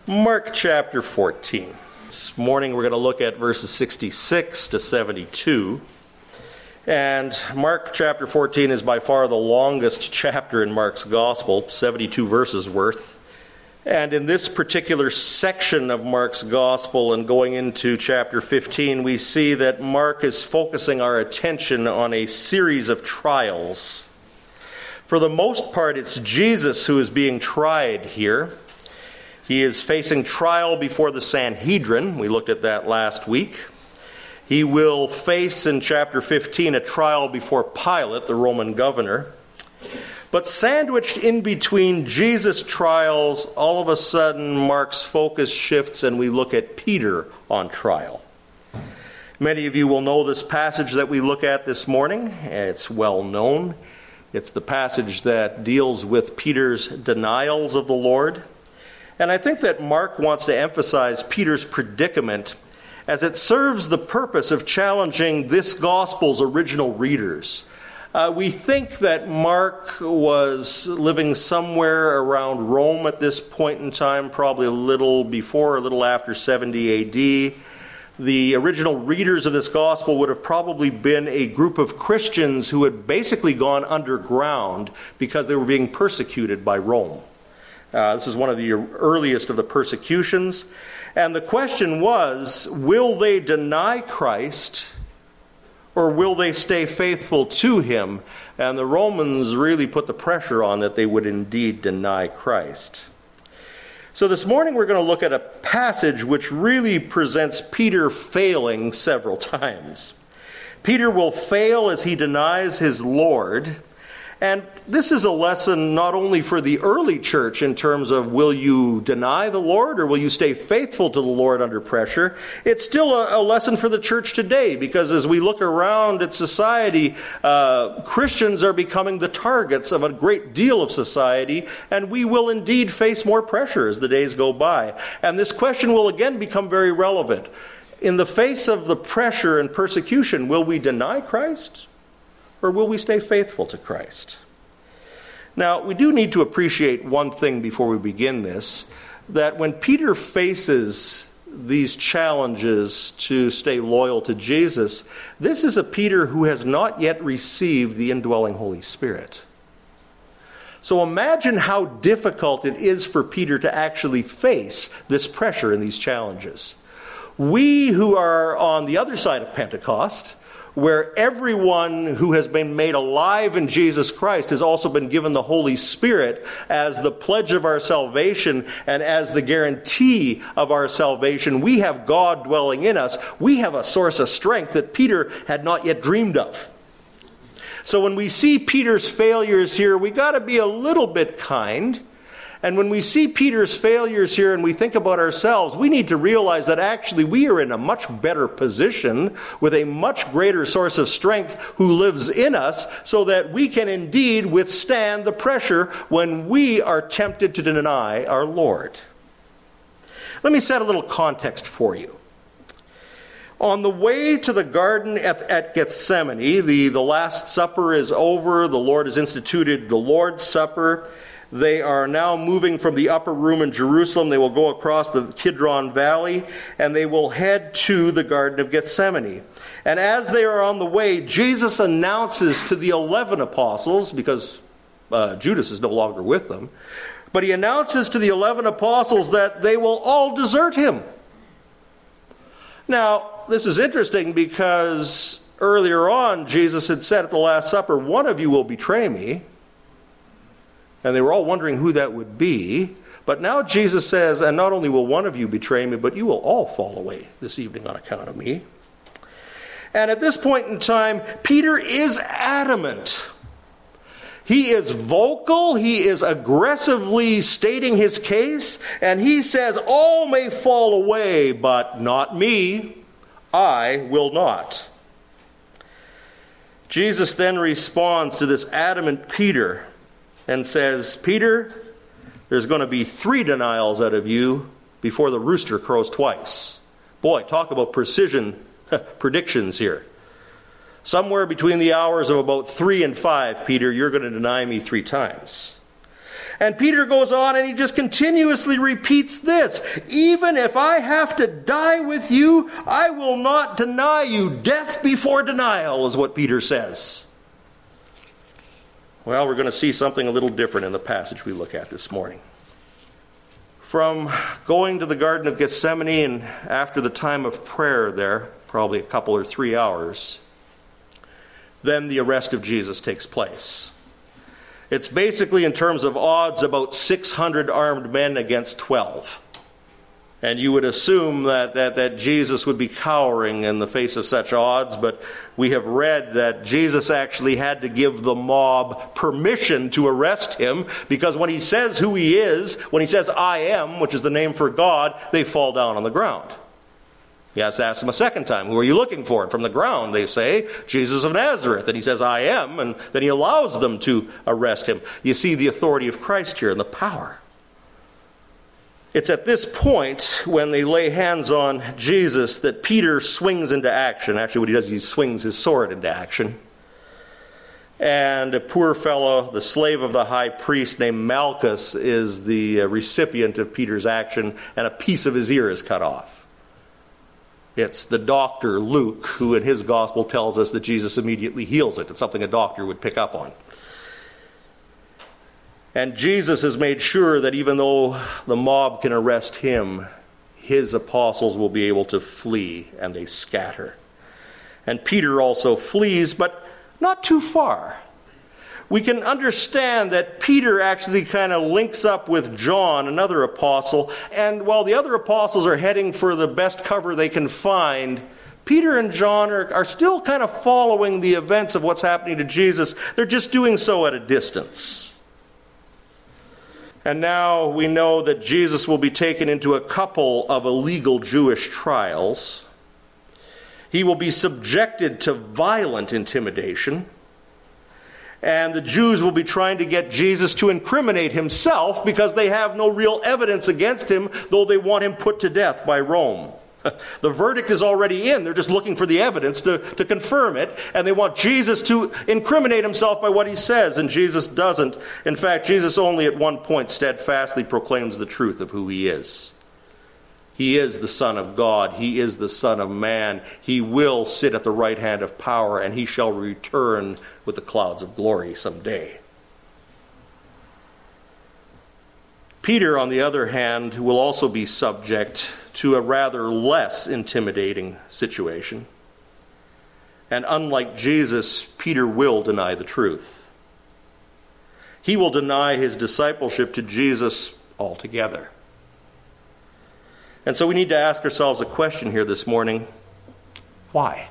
Mark chapter 14. This morning we're going to look at verses 66 to 72. And Mark chapter 14 is by far the longest chapter in Mark's gospel, 72 verses worth. And in this particular section of Mark's gospel and going into chapter 15, we see that Mark is focusing our attention on a series of trials. For the most part, it's Jesus who is being tried here. He is facing trial before the Sanhedrin. We looked at that last week. He will face in chapter 15 a trial before Pilate, the Roman governor. But sandwiched in between Jesus' trials, all of a sudden Mark's focus shifts and we look at Peter on trial. Many of you will know this passage that we look at this morning. It's well known. It's the passage that deals with Peter's denials of the Lord. And I think that Mark wants to emphasize Peter's predicament as it serves the purpose of challenging this gospel's original readers. We think that Mark was living somewhere around Rome at this point in time, probably a little before, a little after 70 A.D. The original readers of this gospel would have probably been a group of Christians who had basically gone underground because they were being persecuted by Rome. This is one of the earliest of the persecutions. And the question was, will they deny Christ or will they stay faithful to him? And the Romans really put the pressure on that they would indeed deny Christ. So this morning we're going to look at a passage which really presents Peter failing several times. Peter will fail as he denies his Lord. And this is a lesson not only for the early church in terms of will you deny the Lord or will you stay faithful to the Lord under pressure. It's still a lesson for the church today because as we look around at society, Christians are becoming the targets of a great deal of society, and we will indeed face more pressure as the days go by. And this question will again become very relevant. In the face of the pressure and persecution, will we deny Christ? Or will we stay faithful to Christ? Now, we do need to appreciate one thing before we begin this, that when Peter faces these challenges to stay loyal to Jesus, this is a Peter who has not yet received the indwelling Holy Spirit. So imagine how difficult it is for Peter to actually face this pressure and these challenges. We who are on the other side of Pentecost, where everyone who has been made alive in Jesus Christ has also been given the Holy Spirit as the pledge of our salvation and as the guarantee of our salvation. We have God dwelling in us. We have a source of strength that Peter had not yet dreamed of. So when we see Peter's failures here, we got to be a little bit kind. And when we see Peter's failures here and we think about ourselves, we need to realize that actually we are in a much better position with a much greater source of strength who lives in us so that we can indeed withstand the pressure when we are tempted to deny our Lord. Let me set a little context for you. On the way to the garden at Gethsemane, the Last Supper is over. The Lord has instituted the Lord's Supper. They are now moving from the upper room in Jerusalem. They will go across the Kidron Valley, and they will head to the Garden of Gethsemane. And as they are on the way, Jesus announces to the 11 apostles, because Judas is no longer with them, but he announces to the 11 apostles that they will all desert him. Now, this is interesting because earlier on, Jesus had said at the Last Supper, one of you will betray me. And they were all wondering who that would be. But now Jesus says, and not only will one of you betray me, but you will all fall away this evening on account of me. And at this point in time, Peter is adamant. He is vocal. He is aggressively stating his case. And he says, all may fall away, but not me. I will not. Jesus then responds to this adamant Peter and says, Peter, there's going to be 3 denials out of you before the rooster crows twice. Boy, talk about precision predictions here. Somewhere between the hours of about 3 and 5, Peter, you're going to deny me 3 times. And Peter goes on and he just continuously repeats this. Even if I have to die with you, I will not deny you. Death before denial is what Peter says. Well, we're going to see something a little different in the passage we look at this morning. From going to the Garden of Gethsemane and after the time of prayer there, probably a couple or 3 hours, then the arrest of Jesus takes place. It's basically, in terms of odds, about 600 armed men against 12. And you would assume that Jesus would be cowering in the face of such odds, but we have read that Jesus actually had to give the mob permission to arrest him, because when he says who he is, when he says I am, which is the name for God, they fall down on the ground. He has to ask them a second time, who are you looking for? And from the ground they say, Jesus of Nazareth. And he says, I am. And then he allows them to arrest him. You see the authority of Christ here and the power. It's at this point, when they lay hands on Jesus, that Peter swings into action. Actually, what he does is he swings his sword into action. And a poor fellow, the slave of the high priest named Malchus, is the recipient of Peter's action, and a piece of his ear is cut off. It's the doctor, Luke, who in his gospel tells us that Jesus immediately heals it. It's something a doctor would pick up on. And Jesus has made sure that even though the mob can arrest him, his apostles will be able to flee, and they scatter. And Peter also flees, but not too far. We can understand that Peter actually kind of links up with John, another apostle, and while the other apostles are heading for the best cover they can find, Peter and John are still kind of following the events of what's happening to Jesus. They're just doing so at a distance. And now we know that Jesus will be taken into a couple of illegal Jewish trials. He will be subjected to violent intimidation. And the Jews will be trying to get Jesus to incriminate himself because they have no real evidence against him, though they want him put to death by Rome. The verdict is already in. They're just looking for the evidence to confirm it. And they want Jesus to incriminate himself by what he says. And Jesus doesn't. In fact, Jesus only at one point steadfastly proclaims the truth of who he is. He is the Son of God. He is the Son of Man. He will sit at the right hand of power, and he shall return with the clouds of glory someday. Peter, on the other hand, will also be subject to a rather less intimidating situation. And unlike Jesus, Peter will deny the truth. He will deny his discipleship to Jesus altogether. And so we need to ask ourselves a question here this morning. Why?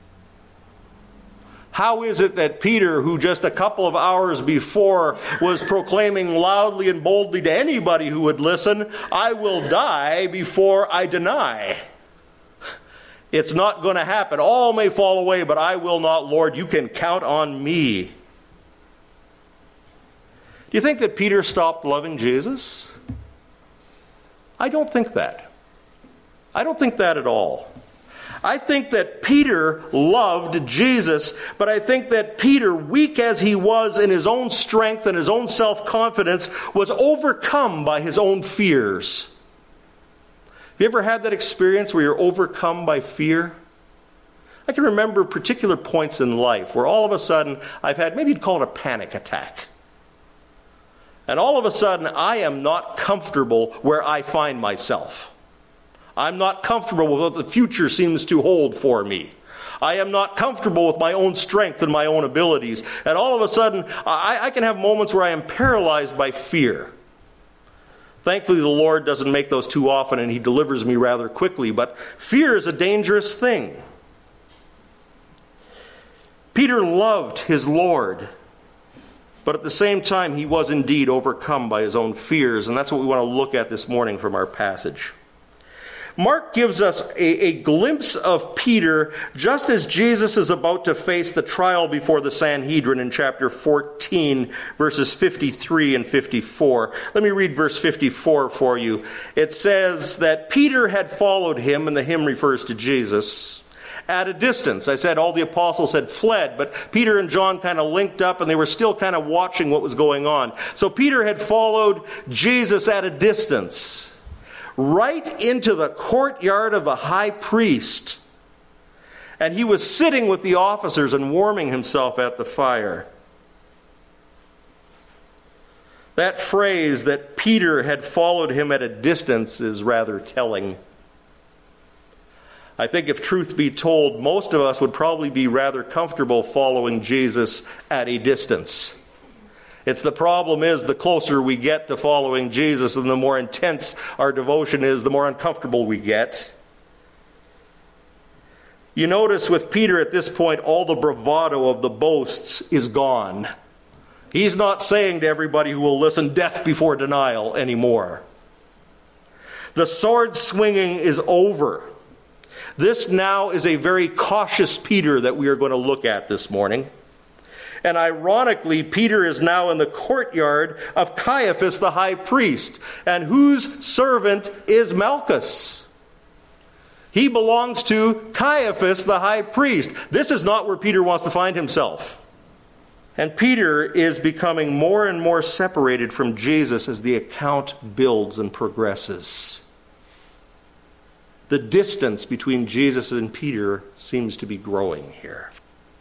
How is it that Peter, who just a couple of hours before was proclaiming loudly and boldly to anybody who would listen, I will die before I deny? It's not going to happen. All may fall away, but I will not, Lord. You can count on me. Do you think that Peter stopped loving Jesus? I don't think that. I don't think that at all. I think that Peter loved Jesus, but I think that Peter, weak as he was in his own strength and his own self-confidence, was overcome by his own fears. Have you ever had that experience where you're overcome by fear? I can remember particular points in life where all of a sudden I've had, maybe you'd call it a panic attack. And all of a sudden I am not comfortable where I find myself. I'm not comfortable with what the future seems to hold for me. I am not comfortable with my own strength and my own abilities. And all of a sudden, I can have moments where I am paralyzed by fear. Thankfully, the Lord doesn't make those too often, and he delivers me rather quickly. But fear is a dangerous thing. Peter loved his Lord, but at the same time, he was indeed overcome by his own fears. And that's what we want to look at this morning from our passage. Mark gives us a glimpse of Peter just as Jesus is about to face the trial before the Sanhedrin in chapter 14, verses 53 and 54. Let me read verse 54 for you. It says that Peter had followed him, and the hymn refers to Jesus, at a distance. I said all the apostles had fled, but Peter and John kind of linked up and they were still kind of watching what was going on. So Peter had followed Jesus at a distance, right into the courtyard of the high priest. And he was sitting with the officers and warming himself at the fire. That phrase that Peter had followed him at a distance is rather telling. I think if truth be told, most of us would probably be rather comfortable following Jesus at a distance. The problem is the closer we get to following Jesus and the more intense our devotion is, the more uncomfortable we get. You notice with Peter at this point, all the bravado of the boasts is gone. He's not saying to everybody who will listen, death before denial anymore. The sword swinging is over. This now is a very cautious Peter that we are going to look at this morning. And ironically, Peter is now in the courtyard of Caiaphas the high priest, and whose servant is Malchus. He belongs to Caiaphas the high priest. This is not where Peter wants to find himself. And Peter is becoming more and more separated from Jesus as the account builds and progresses. The distance between Jesus and Peter seems to be growing here.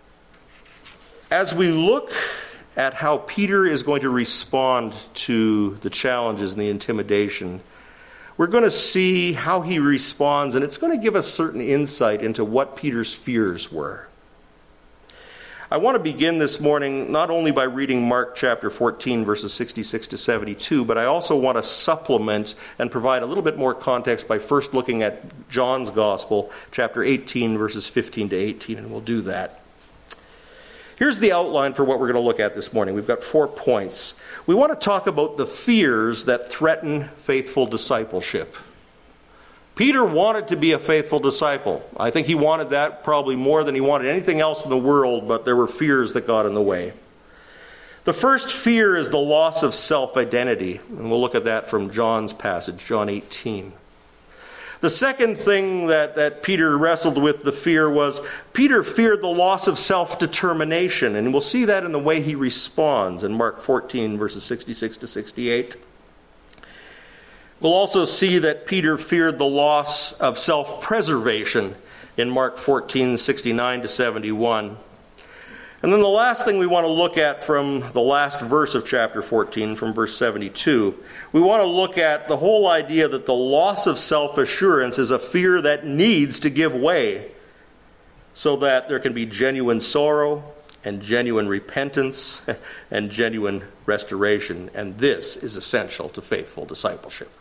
As we look at how Peter is going to respond to the challenges and the intimidation, we're going to see how he responds, and it's going to give us certain insight into what Peter's fears were. I want to begin this morning not only by reading Mark chapter 14, verses 66 to 72, but I also want to supplement and provide a little bit more context by first looking at John's Gospel, chapter 18, verses 15 to 18, and we'll do that. Here's the outline for what we're going to look at this morning. We've got 4 points. We want to talk about the fears that threaten faithful discipleship. Peter wanted to be a faithful disciple. I think he wanted that probably more than he wanted anything else in the world, but there were fears that got in the way. The first fear is the loss of self-identity, and we'll look at that from John's passage, John 18. The second thing that Peter wrestled with, the fear, was Peter feared the loss of self-determination, and we'll see that in the way he responds in Mark 14, verses 66 to 68. We'll also see that Peter feared the loss of self-preservation in Mark 14, 69 to 71. And then the last thing we want to look at from the last verse of chapter 14, from verse 72, we want to look at the whole idea that the loss of self-assurance is a fear that needs to give way so that there can be genuine sorrow and genuine repentance and genuine restoration. And this is essential to faithful discipleship.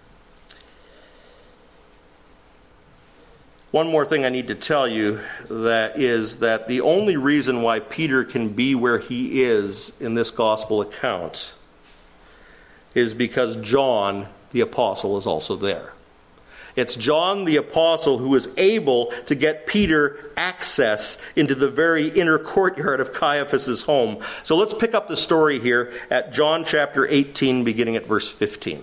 One more thing I need to tell you is that the only reason why Peter can be where he is in this gospel account is because John the apostle is also there. It's John the apostle who is able to get Peter access into the very inner courtyard of Caiaphas' home. So let's pick up the story here at John chapter 18, beginning at verse 15.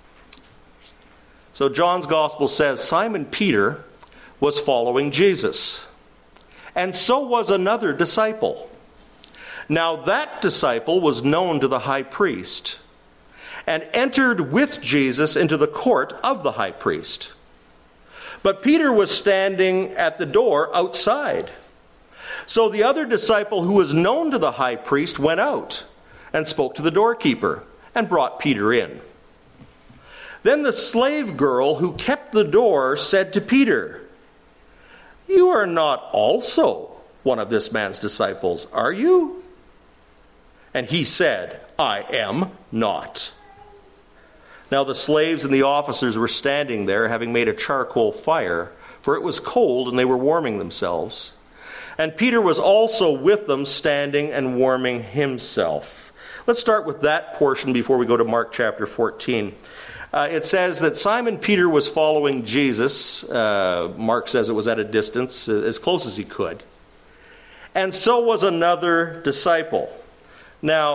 So John's gospel says, Simon Peter was following Jesus, and so was another disciple. Now that disciple was known to the high priest, and entered with Jesus into the court of the high priest. But Peter was standing at the door outside. So the other disciple who was known to the high priest went out and spoke to the doorkeeper and brought Peter in. Then the slave girl who kept the door said to Peter, "You are not also one of this man's disciples, are you?" And he said, "I am not." Now the slaves and the officers were standing there, having made a charcoal fire, for it was cold and they were warming themselves. And Peter was also with them, standing and warming himself. Let's start with that portion before we go to Mark chapter 14. It says that Simon Peter was following Jesus. Mark says it was at a distance, as close as he could. And so was another disciple. Now,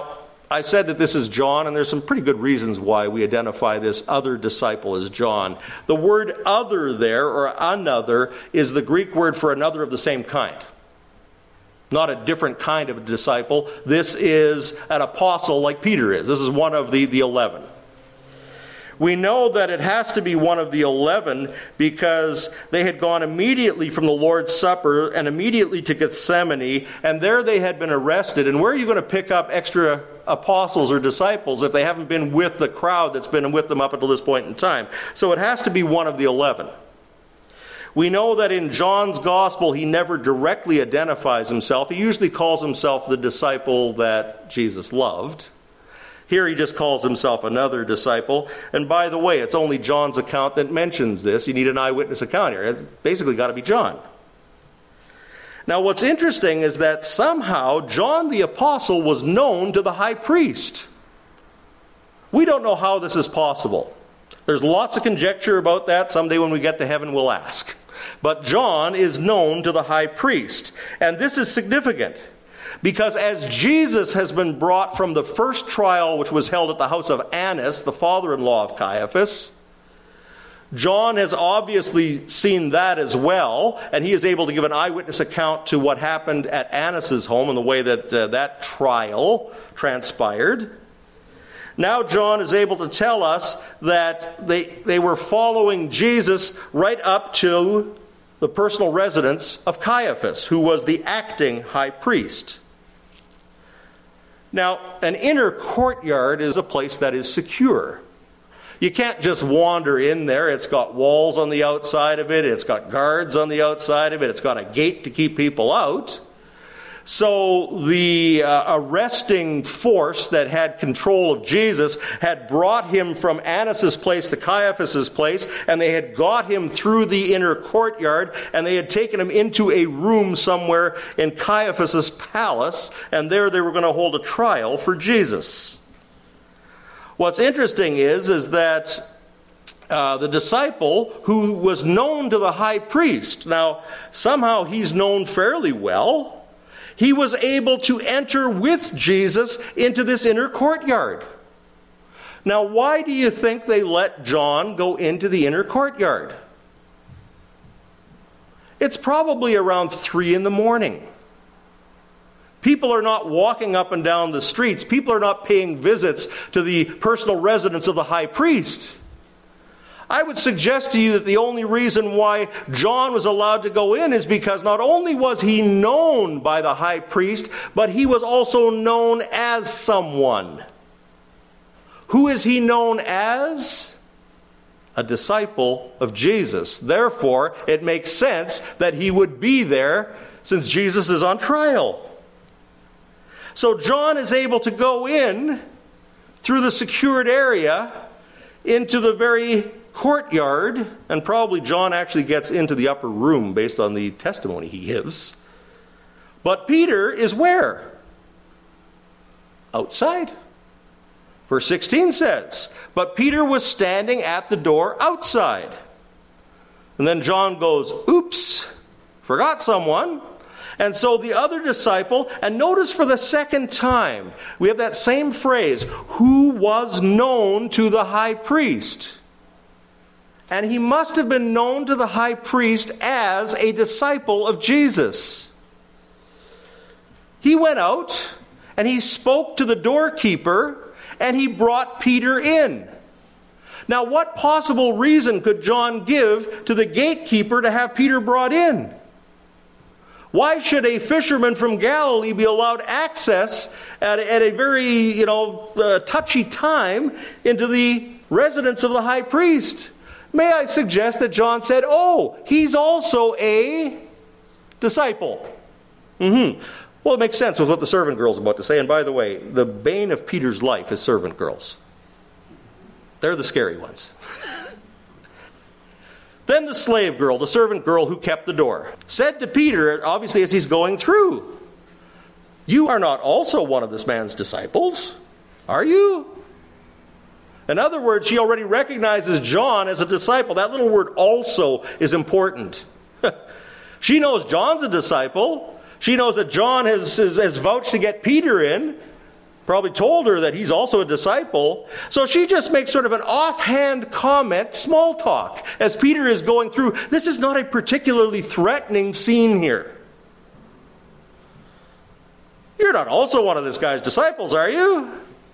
I said that this is John, and there's some pretty good reasons why we identify this other disciple as John. The word other there, or another, is the Greek word for another of the same kind. Not a different kind of a disciple. This is an apostle like Peter is. This is one of the 11. We know that it has to be one of the 11 because they had gone immediately from the Lord's Supper and immediately to Gethsemane, and there they had been arrested. And where are you going to pick up extra apostles or disciples if they haven't been with the crowd that's been with them up until this point in time? So it has to be one of the 11. We know that in John's gospel, he never directly identifies himself. He usually calls himself the disciple that Jesus loved. Here he just calls himself another disciple. And by the way, it's only John's account that mentions this. You need an eyewitness account here. It's basically got to be John. Now what's interesting is that somehow John the Apostle was known to the high priest. We don't know how this is possible. There's lots of conjecture about that. Someday when we get to heaven we'll ask. But John is known to the high priest. And this is significant. Because as Jesus has been brought from the first trial, which was held at the house of Annas, the father-in-law of Caiaphas, John has obviously seen that as well, and he is able to give an eyewitness account to what happened at Annas' home and the way that that trial transpired. Now John is able to tell us that they were following Jesus right up to the personal residence of Caiaphas, who was the acting high priest. Now, an inner courtyard is a place that is secure. You can't just wander in there. It's got walls on the outside of it. It's got guards on the outside of it. It's got a gate to keep people out. So the arresting force that had control of Jesus had brought him from Annas' place to Caiaphas' place, and they had got him through the inner courtyard, and they had taken him into a room somewhere in Caiaphas' palace, and there they were going to hold a trial for Jesus. What's interesting is that the disciple who was known to the high priest, now somehow he's known fairly well, he was able to enter with Jesus into this inner courtyard. Now, why do you think they let John go into the inner courtyard? It's probably around 3 a.m. People are not walking up and down the streets. People are not paying visits to the personal residence of the high priest. I would suggest to you that the only reason why John was allowed to go in is because not only was he known by the high priest, but he was also known as someone. Who is he known as? A disciple of Jesus. Therefore, it makes sense that he would be there since Jesus is on trial. So John is able to go in through the secured area into the very courtyard, and probably John actually gets into the upper room based on the testimony he gives. But Peter is where? Outside. Verse 16 says, "But Peter was standing at the door outside." And then John goes, "Oops, forgot someone." And so the other disciple, and notice for the second time, we have that same phrase, who was known to the high priest. And he must have been known to the high priest as a disciple of Jesus. He went out and he spoke to the doorkeeper and he brought Peter in. Now, what possible reason could John give to the gatekeeper to have Peter brought in? Why should a fisherman from Galilee be allowed access at a very, touchy time into the residence of the high priest? May I suggest that John said, oh, he's also a disciple. Well, it makes sense with what the servant girl's about to say. And by the way, the bane of Peter's life is servant girls. They're the scary ones. Then the slave girl, the servant girl who kept the door, said to Peter, obviously as he's going through, "You are not also one of this man's disciples, are you?" In other words, she already recognizes John as a disciple. That little word "also" is important. She knows John's a disciple. She knows that John has vouched to get Peter in. probably told her that he's also a disciple. So she just makes sort of an offhand comment, small talk, as Peter is going through. This is not a particularly threatening scene here. You're not also one of this guy's disciples, are you?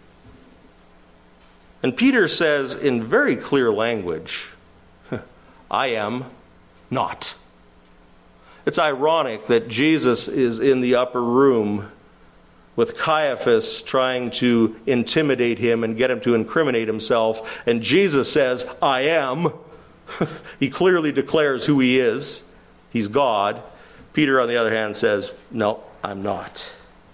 And Peter says in very clear language, I am not. It's ironic that Jesus is in the upper room with Caiaphas trying to intimidate him and get him to incriminate himself. And Jesus says, I am. He clearly declares who he is. He's God. Peter, on the other hand, says, no, I'm not.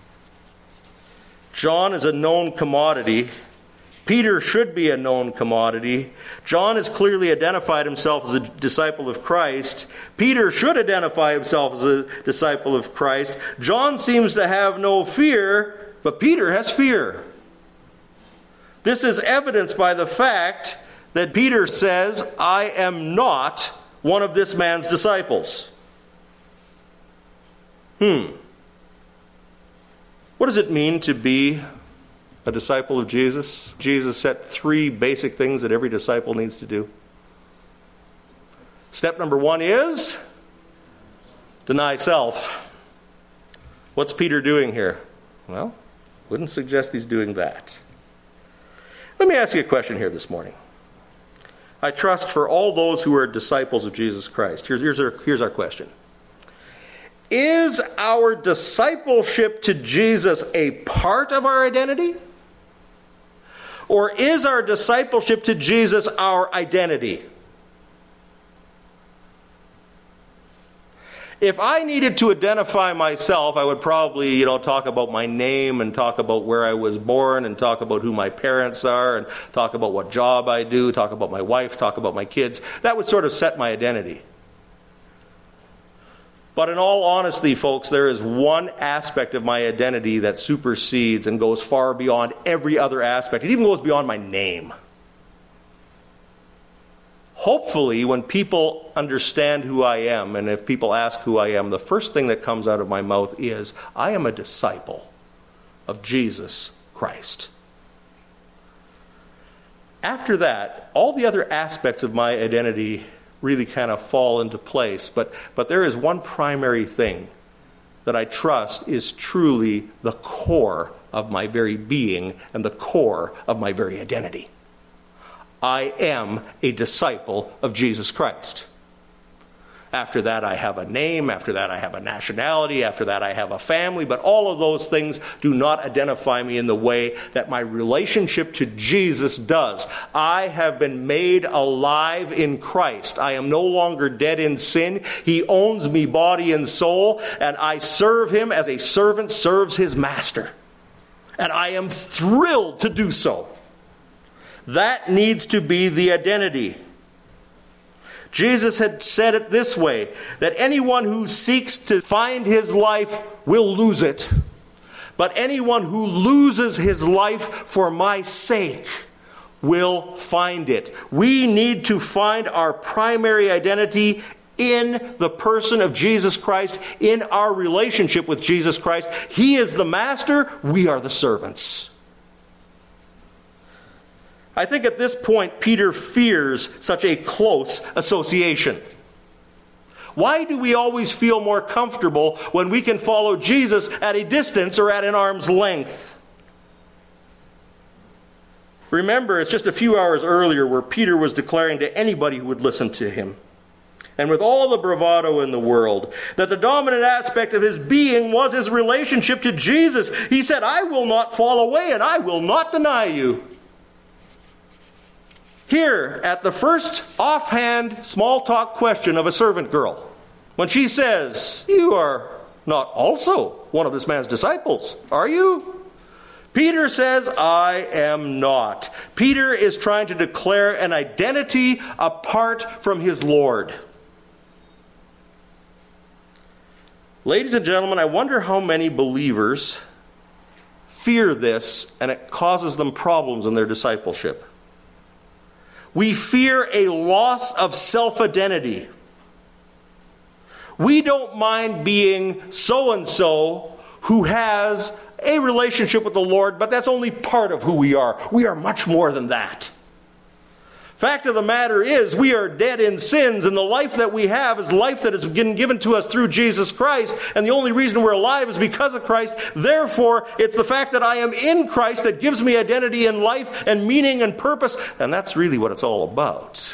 John is a known commodity. Peter should be a known commodity. John has clearly identified himself as a disciple of Christ. Peter should identify himself as a disciple of Christ. John seems to have no fear, but Peter has fear. This is evidenced by the fact that Peter says, I am not one of this man's disciples. What does it mean to be a disciple of Jesus? Jesus set 3 basic things that every disciple needs to do. Step number 1 is deny self. What's Peter doing here? Well, wouldn't suggest he's doing that. Let me ask you a question here this morning. I trust for all those who are disciples of Jesus Christ. Here's our question. Is our discipleship to Jesus a part of our identity? Or is our discipleship to Jesus our identity? If I needed to identify myself, I would probably, talk about my name and talk about where I was born and talk about who my parents are and talk about what job I do, talk about my wife, talk about my kids. That would sort of set my identity. But in all honesty, folks, there is one aspect of my identity that supersedes and goes far beyond every other aspect. It even goes beyond my name. Hopefully, when people understand who I am, and if people ask who I am, the first thing that comes out of my mouth is, I am a disciple of Jesus Christ. After that, all the other aspects of my identity really kind of fall into place. But there is one primary thing that I trust is truly the core of my very being and the core of my very identity. I am a disciple of Jesus Christ. After that, I have a name. After that, I have a nationality. After that, I have a family. But all of those things do not identify me in the way that my relationship to Jesus does. I have been made alive in Christ. I am no longer dead in sin. He owns me body and soul, and I serve him as a servant serves his master. And I am thrilled to do so. That needs to be the identity. Jesus had said it this way, that anyone who seeks to find his life will lose it. But anyone who loses his life for my sake will find it. We need to find our primary identity in the person of Jesus Christ, in our relationship with Jesus Christ. He is the master, we are the servants. I think at this point, Peter fears such a close association. Why do we always feel more comfortable when we can follow Jesus at a distance or at an arm's length? Remember, it's just a few hours earlier where Peter was declaring to anybody who would listen to him, and with all the bravado in the world, that the dominant aspect of his being was his relationship to Jesus. He said, I will not fall away and I will not deny you. Here, at the first offhand small talk question of a servant girl, when she says, you are not also one of this man's disciples, are you? Peter says, I am not. Peter is trying to declare an identity apart from his Lord. Ladies and gentlemen, I wonder how many believers fear this and it causes them problems in their discipleship. We fear a loss of self-identity. We don't mind being so-and-so who has a relationship with the Lord, but that's only part of who we are. We are much more than that. Fact of the matter is, we are dead in sins, and the life that we have is life that has been given to us through Jesus Christ, and the only reason we're alive is because of Christ. Therefore, it's the fact that I am in Christ that gives me identity and life and meaning and purpose, and that's really what it's all about.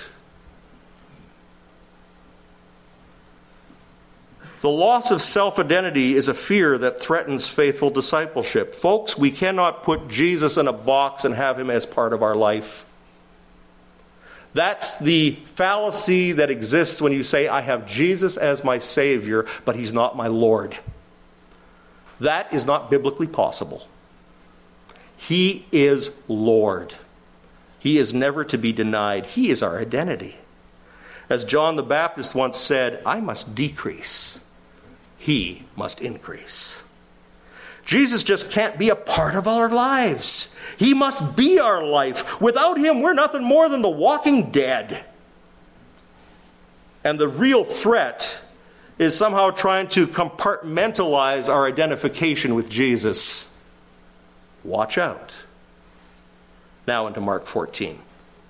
The loss of self-identity is a fear that threatens faithful discipleship. Folks, we cannot put Jesus in a box and have him as part of our life. That's the fallacy that exists when you say, I have Jesus as my Savior, but he's not my Lord. That is not biblically possible. He is Lord. He is never to be denied. He is our identity. As John the Baptist once said, I must decrease. He must increase. Jesus just can't be a part of our lives. He must be our life. Without him, we're nothing more than the walking dead. And the real threat is somehow trying to compartmentalize our identification with Jesus. Watch out. Now into Mark 14.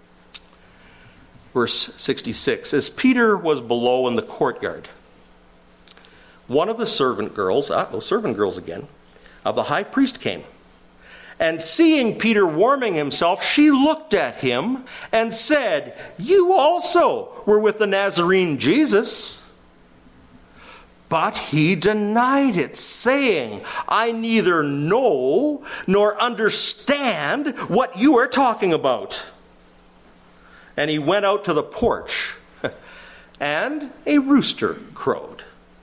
Verse 66. As Peter was below in the courtyard, one of the servant girls, servant girls again, of the high priest came. And seeing Peter warming himself, she looked at him and said, You also were with the Nazarene Jesus. But he denied it, saying, I neither know nor understand what you are talking about. And he went out to the porch, and a rooster crowed.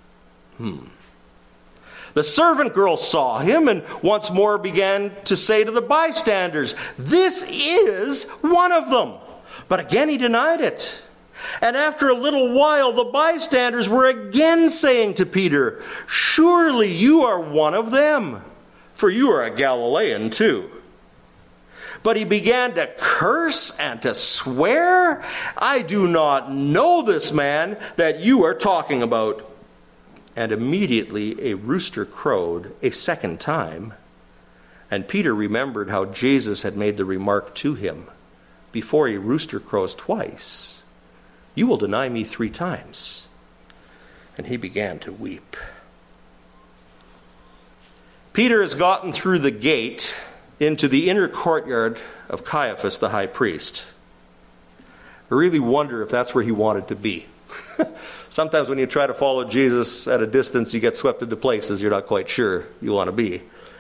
The servant girl saw him and once more began to say to the bystanders, This is one of them. But again he denied it. And after a little while the bystanders were again saying to Peter, Surely you are one of them, for you are a Galilean too. But he began to curse and to swear, I do not know this man that you are talking about. And immediately a rooster crowed a second time. And Peter remembered how Jesus had made the remark to him, Before a rooster crows twice, you will deny me 3 times. And he began to weep. Peter has gotten through the gate into the inner courtyard of Caiaphas the high priest. I really wonder if that's where he wanted to be. Sometimes when you try to follow Jesus at a distance, you get swept into places you're not quite sure you want to be.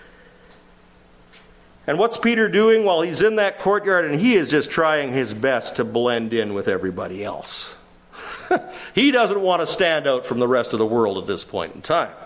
And what's Peter doing? Well, he's in that courtyard and he is just trying his best to blend in with everybody else. He doesn't want to stand out from the rest of the world at this point in time.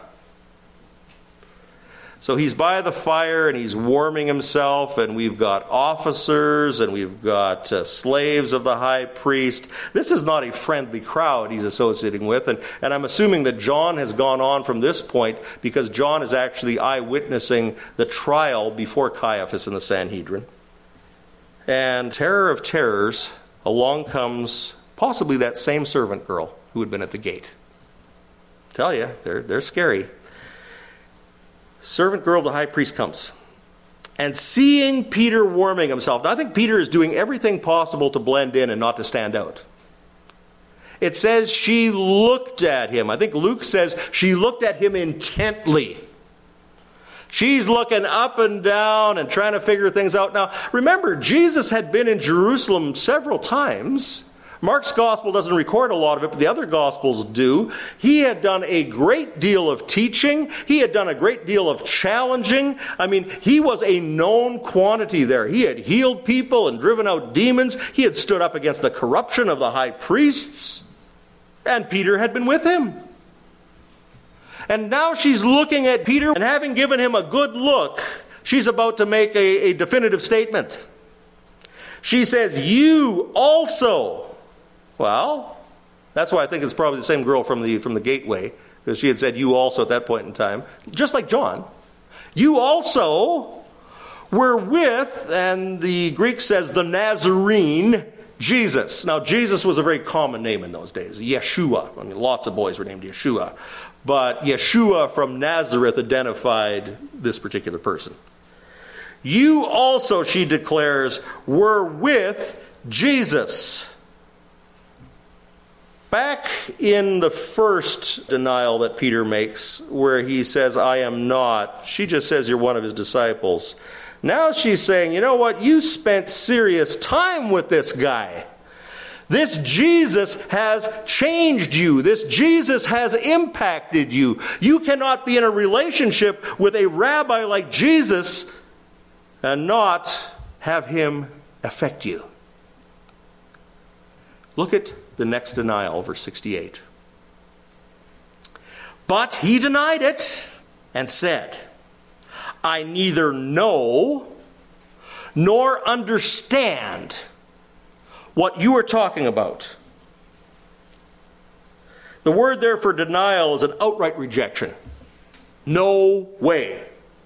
So he's by the fire and he's warming himself, and we've got officers and we've got slaves of the high priest. This is not a friendly crowd he's associating with, and I'm assuming that John has gone on from this point because John is actually eyewitnessing the trial before Caiaphas in the Sanhedrin. And terror of terrors, along comes possibly that same servant girl who had been at the gate. Tell you, they're scary. Servant girl of the high priest comes. And seeing Peter warming himself, now I think Peter is doing everything possible to blend in and not to stand out. It says she looked at him. I think Luke says she looked at him intently. She's looking up and down and trying to figure things out. Now, remember, Jesus had been in Jerusalem several times. Mark's gospel doesn't record a lot of it, but the other gospels do. He had done a great deal of teaching. He had done a great deal of challenging. I mean, he was a known quantity there. He had healed people and driven out demons. He had stood up against the corruption of the high priests. And Peter had been with him. And now she's looking at Peter, and having given him a good look, she's about to make a definitive statement. She says, You also. Well, that's why I think it's probably the same girl from the gateway, because she had said you also at that point in time, just like John. You also were with, and the Greek says the Nazarene Jesus. Now, Jesus was a very common name in those days. Yeshua. I mean, lots of boys were named Yeshua. But Yeshua from Nazareth identified this particular person. You also, she declares, were with Jesus. Back in the first denial that Peter makes, where he says, I am not, she just says you're one of his disciples. Now she's saying, you know what, you spent serious time with this guy. This Jesus has changed you. This Jesus has impacted you. You cannot be in a relationship with a rabbi like Jesus and not have him affect you. Look at the next denial, verse 68. But he denied it and said, I neither know nor understand what you are talking about. The word there for denial is an outright rejection. No way.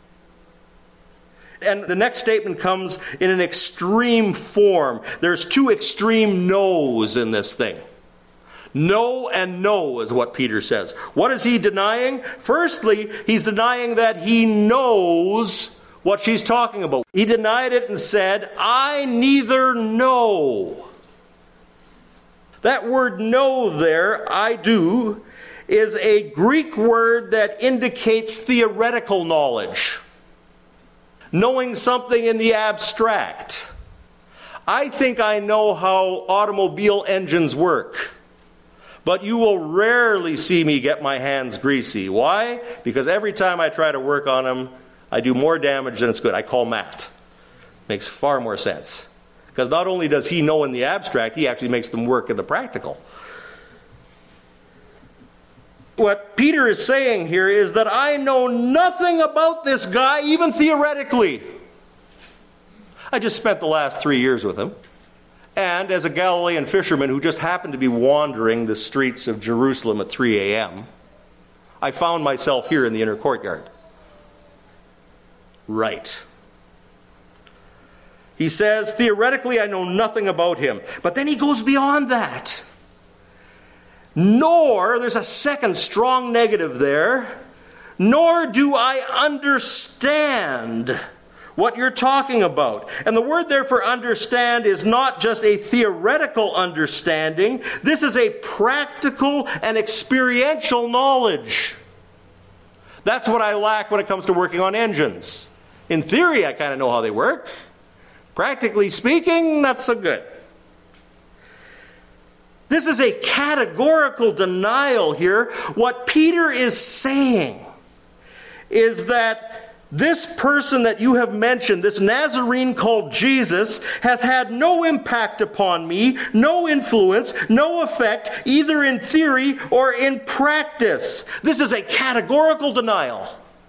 And the next statement comes in an extreme form. There's two extreme no's in this thing. No and no is what Peter says. What is he denying? Firstly, he's denying that he knows what she's talking about. He denied it and said, I neither know. That word know there, I do, is a Greek word that indicates theoretical knowledge. Knowing something in the abstract. I think I know how automobile engines work. But you will rarely see me get my hands greasy. Why? Because every time I try to work on them, I do more damage than it's good. I call Matt. Makes far more sense. Because not only does he know in the abstract, he actually makes them work in the practical. What Peter is saying here is that I know nothing about this guy, even theoretically. I just spent the last 3 years with him. And as a Galilean fisherman who just happened to be wandering the streets of Jerusalem at 3 a.m., I found myself here in the inner courtyard. Right. He says, theoretically, I know nothing about him. But then he goes beyond that. Nor, there's a second strong negative there, nor do I understand what you're talking about. And the word there for understand is not just a theoretical understanding. This is a practical and experiential knowledge. That's what I lack when it comes to working on engines. In theory, I kind of know how they work. Practically speaking, not so good. This is a categorical denial here. What Peter is saying is that this person that you have mentioned, this Nazarene called Jesus, has had no impact upon me, no influence, no effect, either in theory or in practice. This is a categorical denial.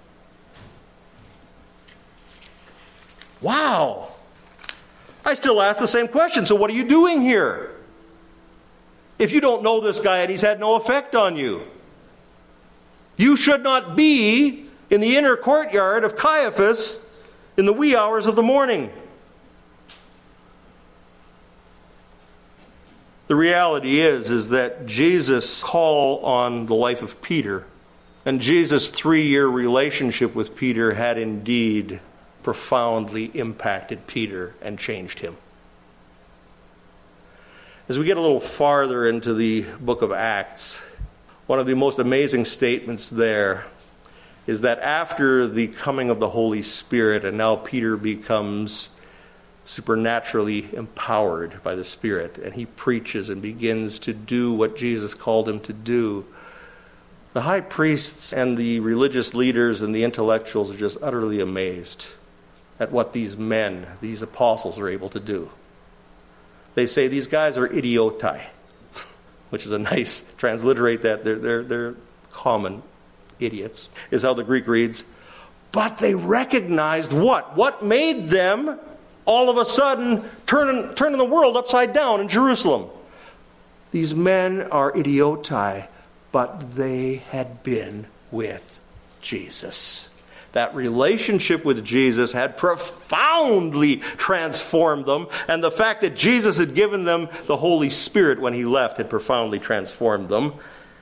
Wow. I still ask the same question. So what are you doing here? If you don't know this guy and he's had no effect on you, you should not be in the inner courtyard of Caiaphas in the wee hours of the morning. The reality is that Jesus' call on the life of Peter and Jesus' 3-year relationship with Peter had indeed profoundly impacted Peter and changed him. As we get a little farther into the book of Acts, one of the most amazing statements there is that after the coming of the Holy Spirit, and now Peter becomes supernaturally empowered by the Spirit, and he preaches and begins to do what Jesus called him to do, the high priests and the religious leaders and the intellectuals are just utterly amazed at what these men, these apostles, are able to do. They say these guys are idiotai, which is a nice, transliterate that, they're common idiots, is how the Greek reads. But they recognized what? What made them all of a sudden turning the world upside down in Jerusalem? These men are idiotai, but they had been with Jesus. That relationship with Jesus had profoundly transformed them, and the fact that Jesus had given them the Holy Spirit when he left had profoundly transformed them.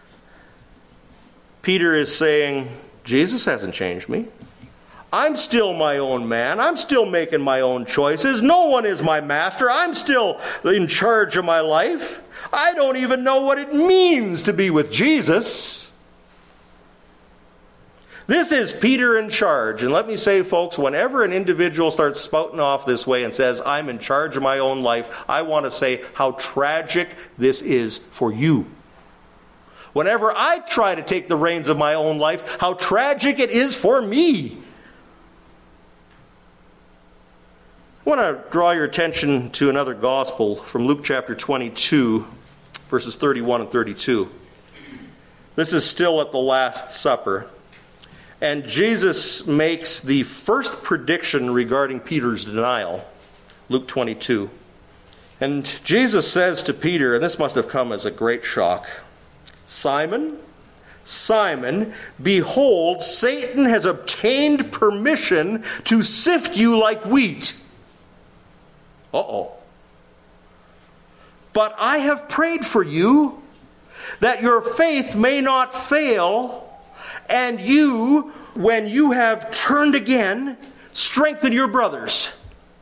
Peter is saying, Jesus hasn't changed me. I'm still my own man. I'm still making my own choices. No one is my master. I'm still in charge of my life. I don't even know what it means to be with Jesus. This is Peter in charge. And let me say, folks, whenever an individual starts spouting off this way and says, I'm in charge of my own life, I want to say how tragic this is for you. Whenever I try to take the reins of my own life, how tragic it is for me. I want to draw your attention to another gospel from Luke chapter 22, verses 31 and 32. This is still at the Last Supper. And Jesus makes the first prediction regarding Peter's denial. Luke 22. And Jesus says to Peter, and this must have come as a great shock, Simon, Simon, behold, Satan has obtained permission to sift you like wheat. Uh-oh. But I have prayed for you that your faith may not fail, and you, when you have turned again, strengthen your brothers.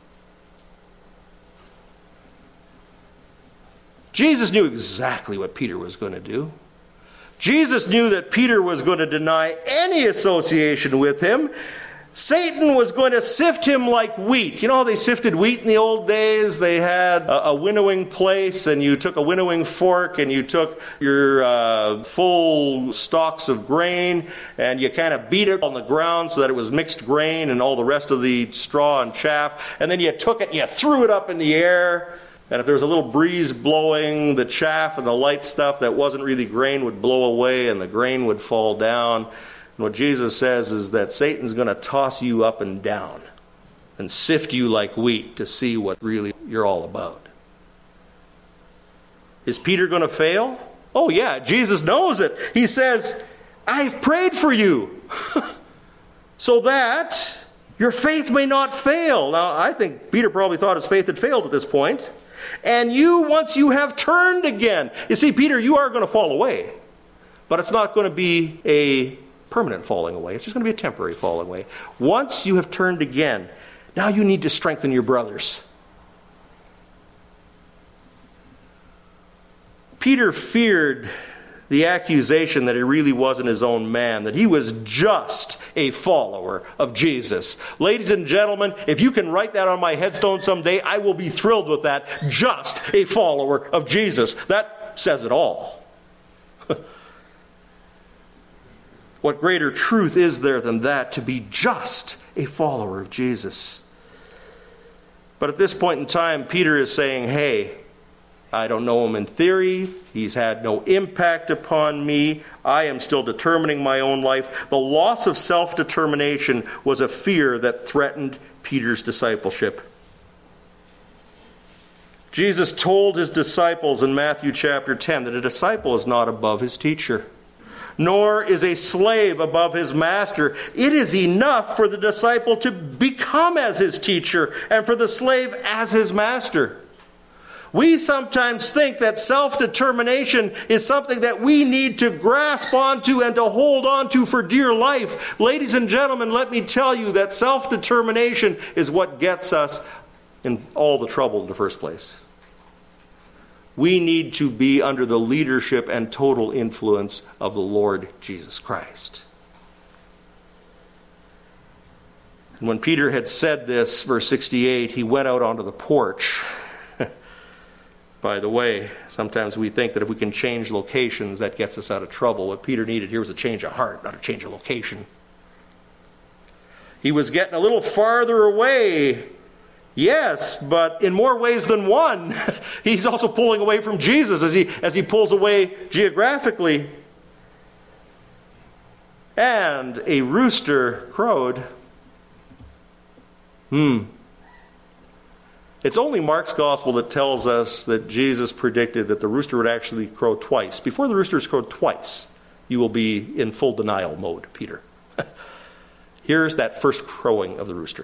Jesus knew exactly what Peter was going to do. Jesus knew that Peter was going to deny any association with him. Satan was going to sift him like wheat. You know how they sifted wheat in the old days? They had a winnowing place, and you took a winnowing fork, and you took your full stalks of grain, and you kind of beat it on the ground so that it was mixed grain and all the rest of the straw and chaff. And then you took it and you threw it up in the air. And if there was a little breeze blowing, the chaff and the light stuff that wasn't really grain would blow away, and the grain would fall down. What Jesus says is that Satan's going to toss you up and down and sift you like wheat to see what really you're all about. Is Peter going to fail? Oh yeah, Jesus knows it. He says, I've prayed for you so that your faith may not fail. Now, I think Peter probably thought his faith had failed at this point. And you, once you have turned again. You see, Peter, you are going to fall away. But it's not going to be a permanent falling away. It's just going to be a temporary falling away. Once you have turned again, now you need to strengthen your brothers. Peter feared the accusation that he really wasn't his own man, that he was just a follower of Jesus. Ladies and gentlemen, if you can write that on my headstone someday, I will be thrilled with that. Just a follower of Jesus. That says it all. What greater truth is there than that, to be just a follower of Jesus? But at this point in time, Peter is saying, hey, I don't know him in theory. He's had no impact upon me. I am still determining my own life. The loss of self-determination was a fear that threatened Peter's discipleship. Jesus told his disciples in Matthew chapter 10 that a disciple is not above his teacher, nor is a slave above his master. It is enough for the disciple to become as his teacher and for the slave as his master. We sometimes think that self-determination is something that we need to grasp onto and to hold onto for dear life. Ladies and gentlemen, let me tell you that self-determination is what gets us in all the trouble in the first place. We need to be under the leadership and total influence of the Lord Jesus Christ. And when Peter had said this, verse 68, he went out onto the porch. By the way, sometimes we think that if we can change locations, that gets us out of trouble. What Peter needed here was a change of heart, not a change of location. He was getting a little farther away. Yes, but in more ways than one. He's also pulling away from Jesus as he pulls away geographically. And a rooster crowed. It's only Mark's gospel that tells us that Jesus predicted that the rooster would actually crow twice. Before the rooster's crowed twice, you will be in full denial mode, Peter. Here's that first crowing of the rooster.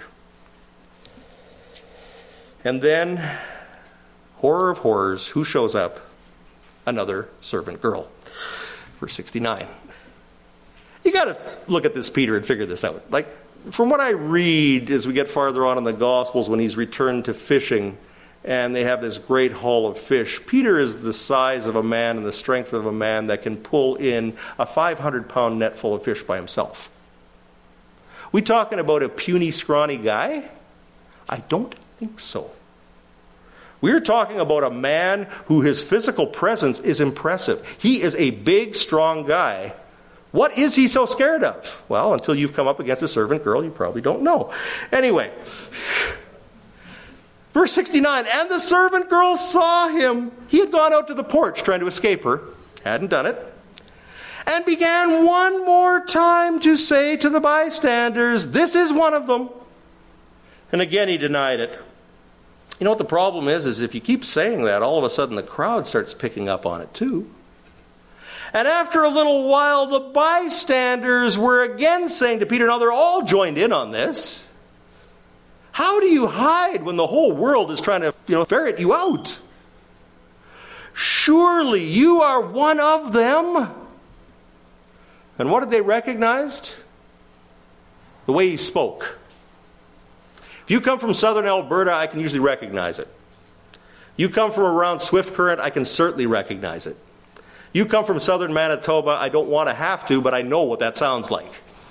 And then, horror of horrors, who shows up? Another servant girl. Verse 69. You got to look at this Peter and figure this out. Like, from what I read as we get farther on in the Gospels, when he's returned to fishing and they have this great haul of fish, Peter is the size of a man and the strength of a man that can pull in a 500-pound net full of fish by himself. We talking about a puny, scrawny guy? I don't think so. We're talking about a man who his physical presence is impressive. He is a big, strong guy. What is he so scared of? Well, until you've come up against a servant girl, you probably don't know. Anyway, verse 69, and the servant girl saw him. He had gone out to the porch trying to escape her, hadn't done it, and began one more time to say to the bystanders, this is one of them. And again he denied it. You know what the problem is if you keep saying that, all of a sudden the crowd starts picking up on it too. And after a little while, the bystanders were again saying to Peter, now they're all joined in on this. How do you hide when the whole world is trying to, ferret you out? Surely you are one of them. And what did they recognize? The way he spoke. If you come from southern Alberta, I can usually recognize it. You come from around Swift Current, I can certainly recognize it. You come from southern Manitoba, I don't want to have to, but I know what that sounds like.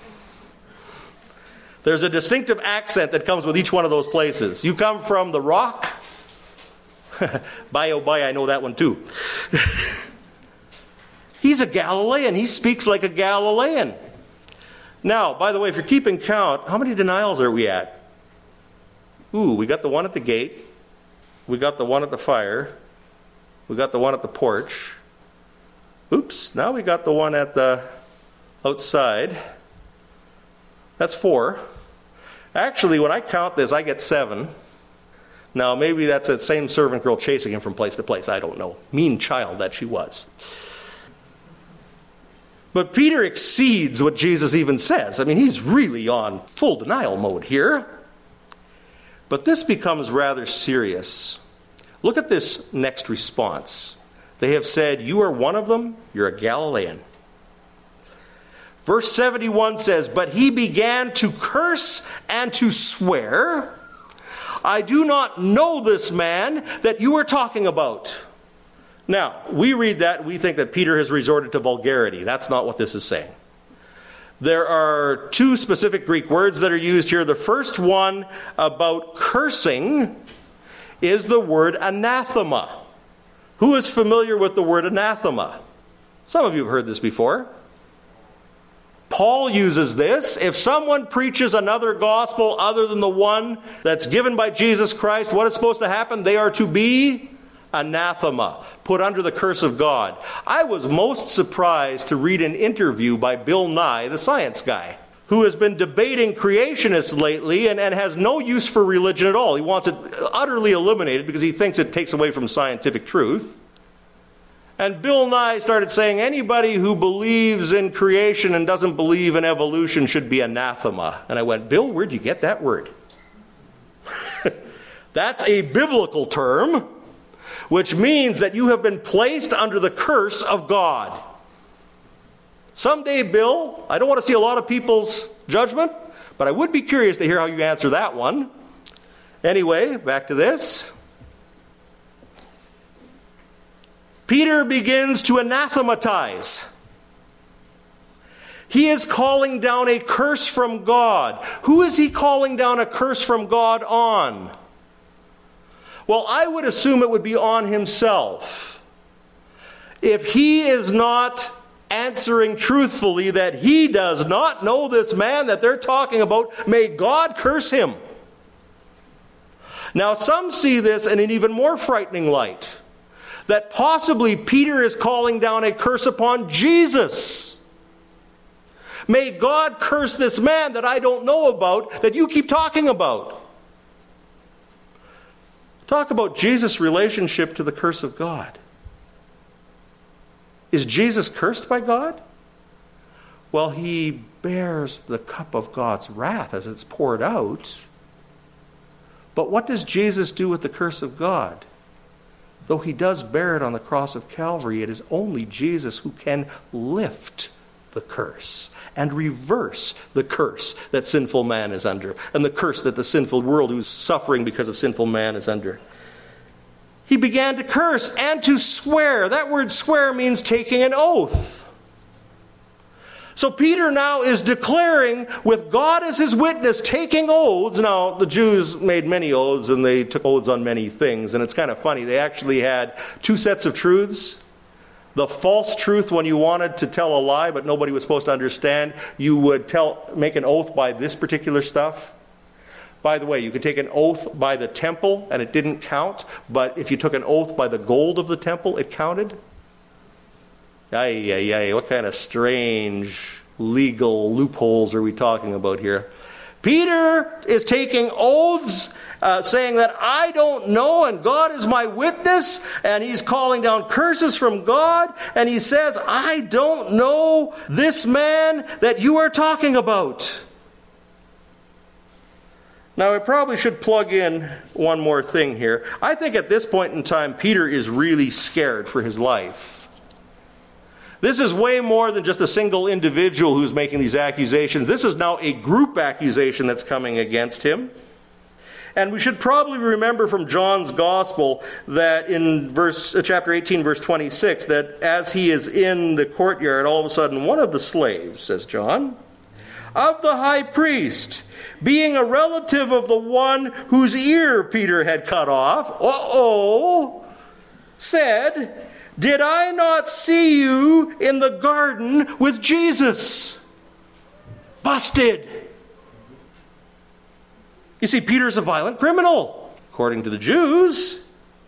There's a distinctive accent that comes with each one of those places. You come from the Rock. Bye, oh bye, I know that one too. He's a Galilean. He speaks like a Galilean. Now, by the way, if you're keeping count, how many denials are we at? We got the one at the gate. We got the one at the fire. We got the one at the porch. Now we got the one at the outside. That's 4. Actually, when I count this, I get 7. Now, maybe that's that same servant girl chasing him from place to place. I don't know. Mean child that she was. But Peter exceeds what Jesus even says. I mean, he's really on full denial mode here. But this becomes rather serious. Look at this next response. They have said, you are one of them, you're a Galilean. Verse 71 says, but he began to curse and to swear, I do not know this man that you are talking about. Now, we read that, we think that Peter has resorted to vulgarity. That's not what this is saying. There are 2 specific Greek words that are used here. The first one about cursing is the word anathema. Who is familiar with the word anathema? Some of you have heard this before. Paul uses this. If someone preaches another gospel other than the one that's given by Jesus Christ, what is supposed to happen? They are to be anathema, put under the curse of God. I was most surprised to read an interview by Bill Nye, the science guy, who has been debating creationists lately and has no use for religion at all. He wants it utterly eliminated because he thinks it takes away from scientific truth. And Bill Nye started saying anybody who believes in creation and doesn't believe in evolution should be anathema. And I went, Bill, where'd you get that word? That's a biblical term, which means that you have been placed under the curse of God. Someday, Bill, I don't want to see a lot of people's judgment, but I would be curious to hear how you answer that one. Anyway, back to this. Peter begins to anathematize. He is calling down a curse from God. Who is he calling down a curse from God on? Well, I would assume it would be on himself. If he is not answering truthfully that he does not know this man that they're talking about, may God curse him. Now, some see this in an even more frightening light, that possibly Peter is calling down a curse upon Jesus. May God curse this man that I don't know about, that you keep talking about. Talk about Jesus' relationship to the curse of God. Is Jesus cursed by God? Well, he bears the cup of God's wrath as it's poured out. But what does Jesus do with the curse of God? Though he does bear it on the cross of Calvary, it is only Jesus who can lift the curse and reverse the curse that sinful man is under, and the curse that the sinful world who's suffering because of sinful man is under. He began to curse and to swear. That word swear means taking an oath. So Peter now is declaring, with God as his witness, taking oaths. Now, the Jews made many oaths, and they took oaths on many things. And it's kind of funny. They actually had two sets of truths. The false truth, when you wanted to tell a lie, but nobody was supposed to understand, you would make an oath by this particular stuff. By the way, you could take an oath by the temple, and it didn't count. But if you took an oath by the gold of the temple, it counted. What kind of strange legal loopholes are we talking about here? Peter is taking oaths, saying that I don't know, and God is my witness, and he's calling down curses from God, and he says, I don't know this man that you are talking about. Now, I probably should plug in one more thing here. I think at this point in time, Peter is really scared for his life. This is way more than just a single individual who's making these accusations. This is now a group accusation that's coming against him. And we should probably remember from John's Gospel that in chapter 18, verse 26, that as he is in the courtyard, all of a sudden one of the slaves, says John, of the high priest, being a relative of the one whose ear Peter had cut off, said, did I not see you in the garden with Jesus? Busted. You see, Peter's a violent criminal, according to the Jews.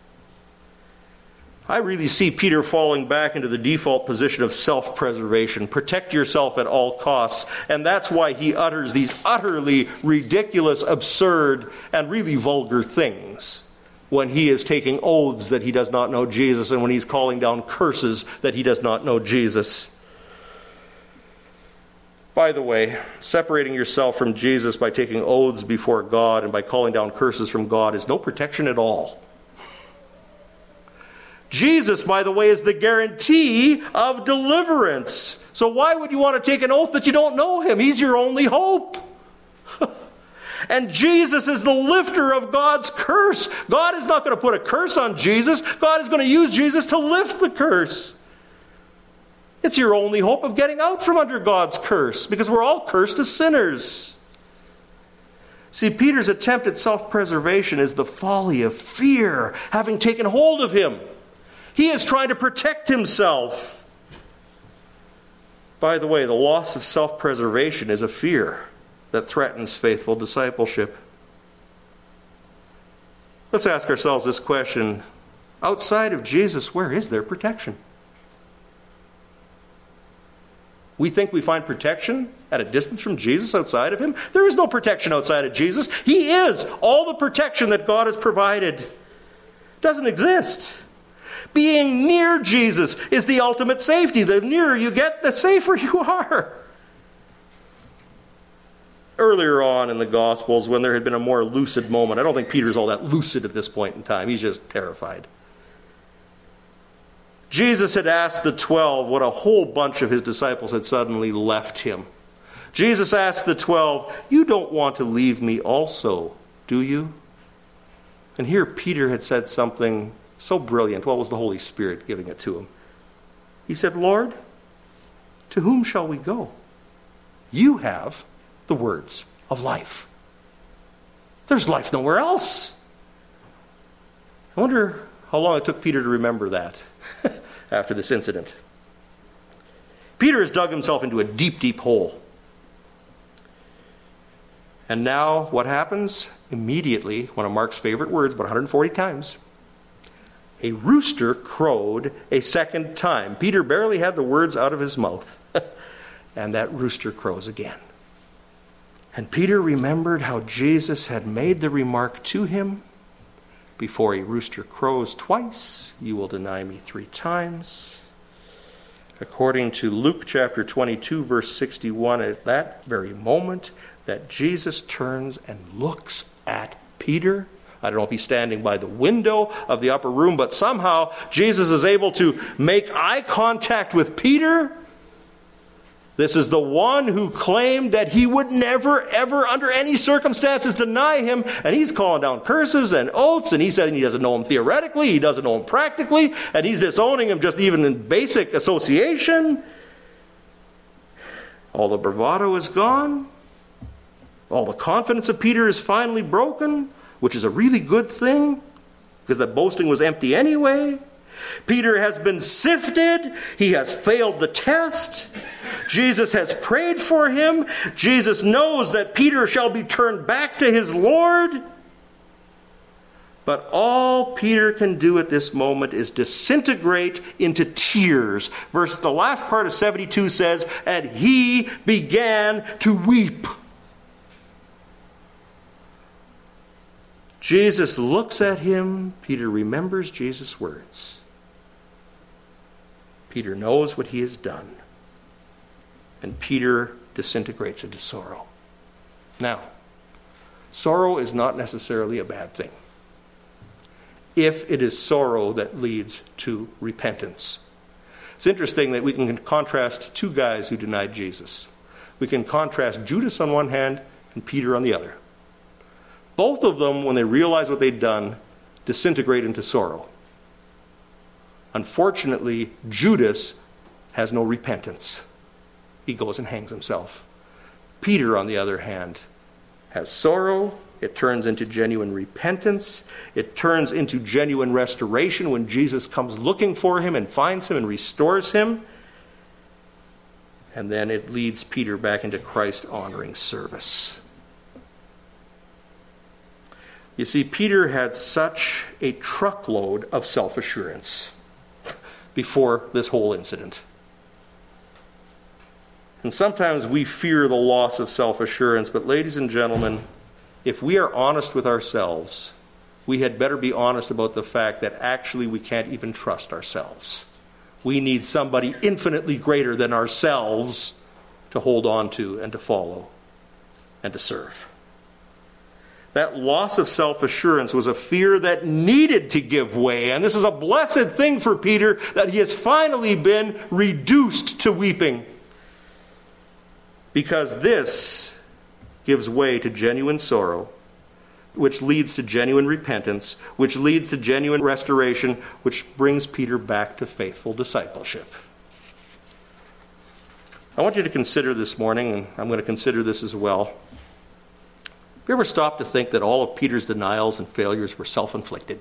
I really see Peter falling back into the default position of self-preservation. Protect yourself at all costs. And that's why he utters these utterly ridiculous, absurd, and really vulgar things when he is taking oaths that he does not know Jesus, and when he's calling down curses that he does not know Jesus. By the way, separating yourself from Jesus by taking oaths before God and by calling down curses from God is no protection at all. Jesus, by the way, is the guarantee of deliverance. So why would you want to take an oath that you don't know him? He's your only hope. And Jesus is the lifter of God's curse. God is not going to put a curse on Jesus. God is going to use Jesus to lift the curse. It's your only hope of getting out from under God's curse, because we're all cursed as sinners. See, Peter's attempt at self-preservation is the folly of fear having taken hold of him. He is trying to protect himself. By the way, the loss of self-preservation is a fear that threatens faithful discipleship. Let's ask ourselves this question. Outside of Jesus, where is there protection? We think we find protection at a distance from Jesus outside of him. There is no protection outside of Jesus. He is all the protection that God has provided. It doesn't exist. Being near Jesus is the ultimate safety. The nearer you get, the safer you are. Earlier on in the Gospels, when there had been a more lucid moment, I don't think Peter's all that lucid at this point in time. He's just terrified. Jesus had asked the 12 when a whole bunch of his disciples had suddenly left him. Jesus asked the 12, you don't want to leave me also, do you? And here Peter had said something so brilliant. What was the Holy Spirit giving it to him? He said, Lord, to whom shall we go? You have the words of life. There's life nowhere else. I wonder how long it took Peter to remember that after this incident. Peter has dug himself into a deep, deep hole. And now what happens? Immediately, one of Mark's favorite words, about 140 times, a rooster crowed a second time. Peter barely had the words out of his mouth. And that rooster crows again. And Peter remembered how Jesus had made the remark to him, before a rooster crows twice, you will deny me 3 times. According to Luke chapter 22, verse 61, at that very moment that Jesus turns and looks at Peter, I don't know if he's standing by the window of the upper room, but somehow Jesus is able to make eye contact with Peter. This is the one who claimed that he would never, ever, under any circumstances, deny him. And he's calling down curses and oaths, and he said he doesn't know him theoretically, he doesn't know him practically, and he's disowning him just even in basic association. All the bravado is gone. All the confidence of Peter is finally broken, which is a really good thing, because that boasting was empty anyway. Peter has been sifted. He has failed the test. Jesus has prayed for him. Jesus knows that Peter shall be turned back to his Lord. But all Peter can do at this moment is disintegrate into tears. The last part of 72 says, and he began to weep. Jesus looks at him. Peter remembers Jesus' words. Peter knows what he has done. And Peter disintegrates into sorrow. Now, sorrow is not necessarily a bad thing, if it is sorrow that leads to repentance. It's interesting that we can contrast two guys who denied Jesus. We can contrast Judas on one hand and Peter on the other. Both of them, when they realize what they'd done, disintegrate into sorrow. Unfortunately, Judas has no repentance. He goes and hangs himself. Peter, on the other hand, has sorrow. It turns into genuine repentance. It turns into genuine restoration when Jesus comes looking for him and finds him and restores him. And then it leads Peter back into Christ-honoring service. You see, Peter had such a truckload of self-assurance before this whole incident. And sometimes we fear the loss of self-assurance, but ladies and gentlemen, if we are honest with ourselves, we had better be honest about the fact that actually we can't even trust ourselves. We need somebody infinitely greater than ourselves to hold on to and to follow and to serve. That loss of self-assurance was a fear that needed to give way. And this is a blessed thing for Peter, that he has finally been reduced to weeping. Because this gives way to genuine sorrow, which leads to genuine repentance, which leads to genuine restoration, which brings Peter back to faithful discipleship. I want you to consider this morning, and I'm going to consider this as well. Have you ever stopped to think that all of Peter's denials and failures were self-inflicted?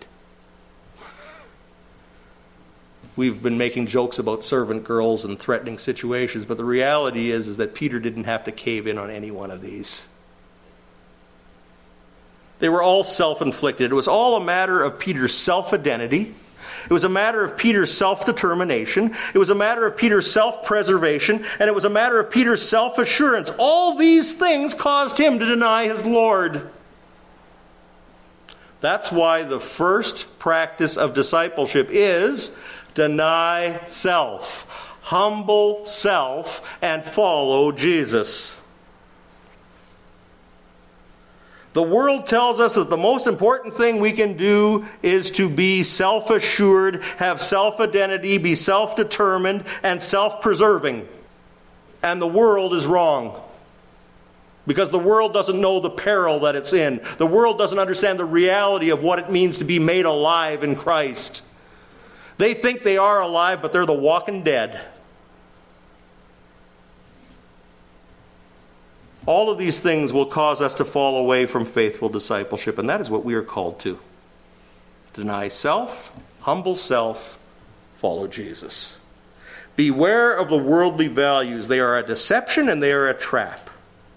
We've been making jokes about servant girls and threatening situations, but the reality is that Peter didn't have to cave in on any one of these. They were all self-inflicted. It was all a matter of Peter's self-identity. It was a matter of Peter's self-determination. It was a matter of Peter's self-preservation. And it was a matter of Peter's self-assurance. All these things caused him to deny his Lord. That's why the first practice of discipleship is deny self. Humble self and follow Jesus. The world tells us that the most important thing we can do is to be self-assured, have self-identity, be self-determined, and self-preserving. And the world is wrong. Because the world doesn't know the peril that it's in. The world doesn't understand the reality of what it means to be made alive in Christ. They think they are alive, but they're the walking dead. All of these things will cause us to fall away from faithful discipleship, and that is what we are called to. Deny self, humble self, follow Jesus. Beware of the worldly values. They are a deception and they are a trap.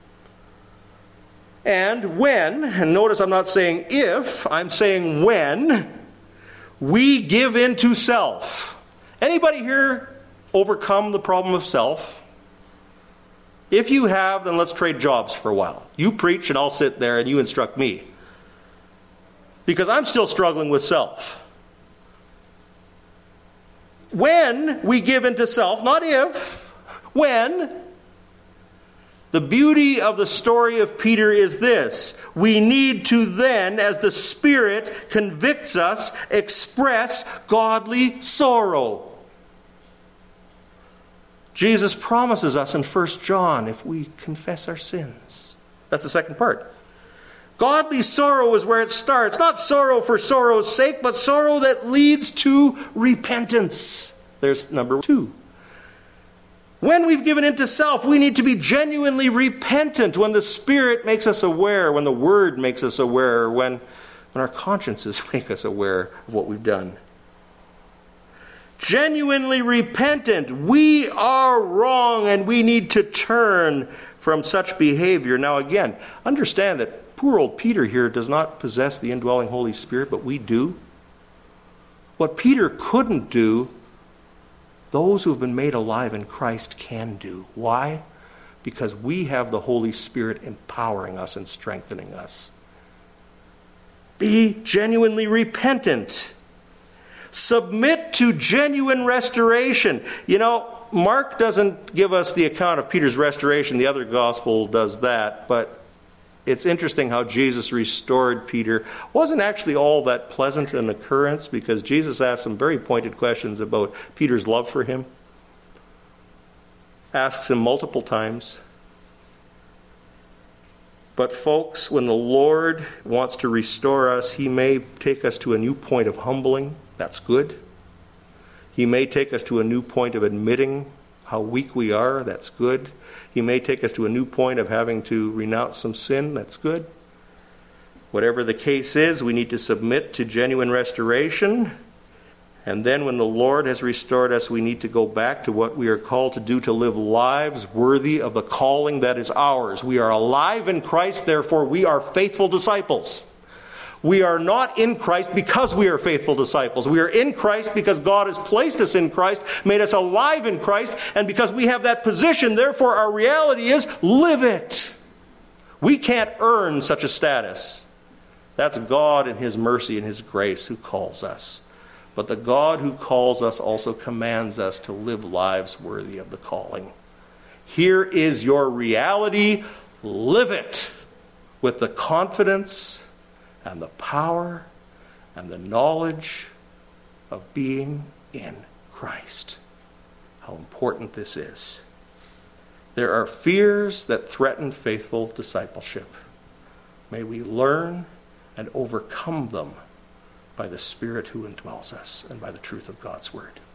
And when, and notice I'm not saying if, I'm saying when, we give in to self. Anybody here overcome the problem of self? If you have, then let's trade jobs for a while. You preach and I'll sit there and you instruct me. Because I'm still struggling with self. when we give into self, not if, when. The beauty of the story of Peter is this. We need to then, as the Spirit convicts us, express godly sorrow. Jesus promises us in 1 John if we confess our sins. That's the second part. Godly sorrow is where it starts. Not sorrow for sorrow's sake, but sorrow that leads to repentance. There's number 2. When we've given into self, we need to be genuinely repentant when the Spirit makes us aware, when the Word makes us aware, when our consciences make us aware of what we've done. Genuinely repentant. We are wrong and we need to turn from such behavior. Now again, understand that poor old Peter here does not possess the indwelling Holy Spirit, but we do. What Peter couldn't do, those who have been made alive in Christ can do. Why? Because we have the Holy Spirit empowering us and strengthening us. Be genuinely repentant. Submit to genuine restoration. You know, Mark doesn't give us the account of Peter's restoration. The other gospel does that. But it's interesting how Jesus restored Peter. Wasn't actually all that pleasant an occurrence, because Jesus asked some very pointed questions about Peter's love for him. Asks him multiple times. But folks, when the Lord wants to restore us, He may take us to a new point of humbling. That's good. He may take us to a new point of admitting how weak we are. That's good. He may take us to a new point of having to renounce some sin. That's good. Whatever the case is, we need to submit to genuine restoration. And then when the Lord has restored us, we need to go back to what we are called to do, to live lives worthy of the calling that is ours. We are alive in Christ, therefore we are faithful disciples. We are not in Christ because we are faithful disciples. We are in Christ because God has placed us in Christ, made us alive in Christ, and because we have that position, therefore our reality is, live it. We can't earn such a status. That's God in His mercy and His grace who calls us. But the God who calls us also commands us to live lives worthy of the calling. Here is your reality. Live it with the confidence and the power and the knowledge of being in Christ. How important this is. There are fears that threaten faithful discipleship. May we learn and overcome them by the Spirit who indwells us and by the truth of God's Word.